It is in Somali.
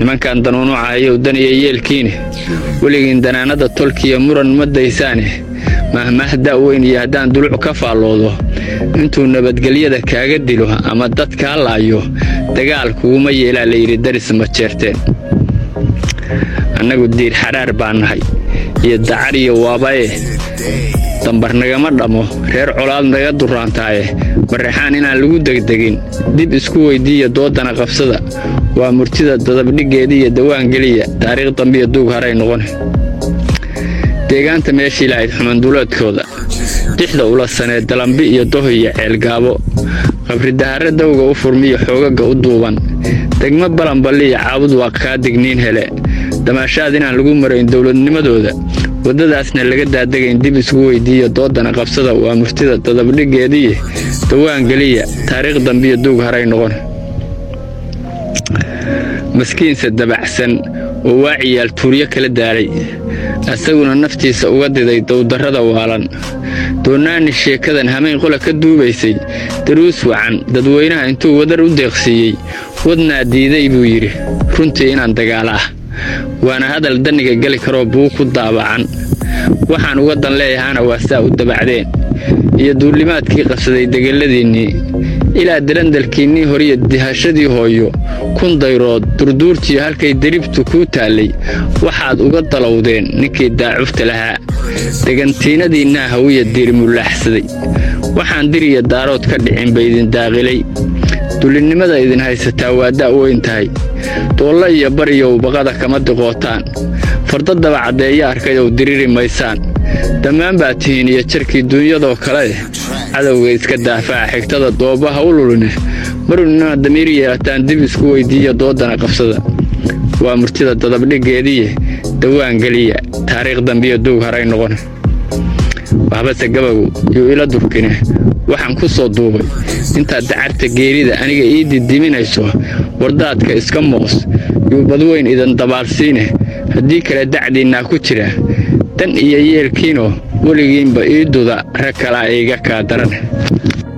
nimankan danuunucayo dan iyo yeelkiine weligiin danaanada tolkiya muran ma daysaane mahmahda weyn iyo haddaan duluc ka faalloodo intuu nabadgelyada kaaga dilo ama dadka laayo dagaal kuguma yeelaa la yiri daris ma jeerteen annagu diir xaraar baan nahay iyo dacar iyo waabaye dambar nagama dhamo reer colaad naga duraantaaye marreexaan inaan lagu degdegin dib isku weydiiya doodana qabsada waa murtida dadabdhigeeda iyo dawaan geliya taariikh dambiya duug haray noqon deegaanta meeshii lahayd xumanduleedkooda dixda ula saneed dalambi iyo dohiya ceelgaabo qabridaare dawga u furmiyo xoogaga u duuban degmo balanballi iyo caabud waa kaa digniin hele damaashaad inaan lagu marayn dowladnimadooda wadadaasna laga daadagayn dib isku weydiiya doodana qabsada waa murtida dadabdhigeediiyo dawaan geliya taariikh dambiya duug haray noqon maskiinsa dabacsan oo waaciyaal tuuryo kala daalay asaguna naftiisa uga diday dowdarrada waalan doonaani sheekadan hamayn qola ka duubaysay daruus wacan dadweynaha intuu wadar u deeqsiiyey wadnaa diiday buu yidhi runtii inaan dagaala ah waana hadal daniga gali karoo buu ku daabacan waxaan uga dan leeyahaana waa saa u dabacdeen iyo duulimaadkii qabsaday degeladiinnii ilaa darandalkiinnii horiyo dihashadii hooyo kun dayrood durduurtii halkay deribtu kuu taallay waxaad uga dalowdeen ninkii daacufta lahaa degantiinadiinnaa hawiya diirimulaaxsaday waxaan diriya daarood ka dhicin ba idin daaqilay dulinnimada idin haysataa waa da' weyn tahay doolla iyo bariyow baqada kama diqootaan farda dabacaddeeya arkayow diriri maysaan dhammaan baa tihiin iyo jarkii duunyadoo kale cadowga iska daafaa xigtada doobaha u luline marunina damiir yeelataan dib isku weydiiya doodana qabsada waa murtida dadabdhigeediiye dawaan geliya taariikh dambiya duug haray noqon waxbase gabagu yuu ila durkine waxaan ku soo duubay intaad dacarta geerida aniga ii didiminayso wardaadka iska moos yuu badweyn idan dabaalsiine haddii kale dacdiinnaa ku jira dan iyo yeelkiino weligiinba ii duda rag kalaa iiga kaa daran